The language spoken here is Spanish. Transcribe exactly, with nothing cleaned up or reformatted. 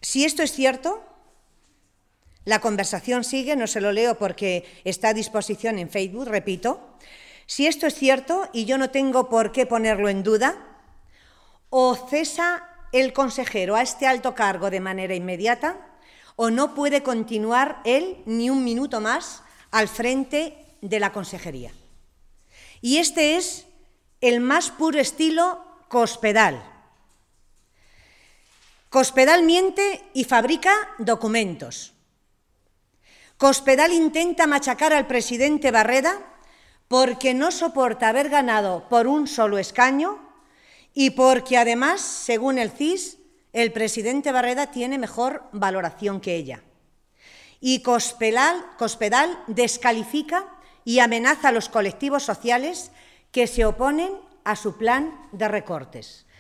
Si esto es cierto, la conversación sigue, no se lo leo porque está a disposición en Facebook, repito. Si esto es cierto, y yo no tengo por qué ponerlo en duda, o cesa el consejero a este alto cargo de manera inmediata, o no puede continuar él ni un minuto más al frente de la consejería. Y este es el más puro estilo Cospedal. Cospedal miente y fabrica documentos. Cospedal intenta machacar al presidente Barreda porque no soporta haber ganado por un solo escaño y porque además, según el C I S, el presidente Barreda tiene mejor valoración que ella. Y Cospedal, Cospedal descalifica y amenaza a los colectivos sociales que se oponen a su plan de recortes.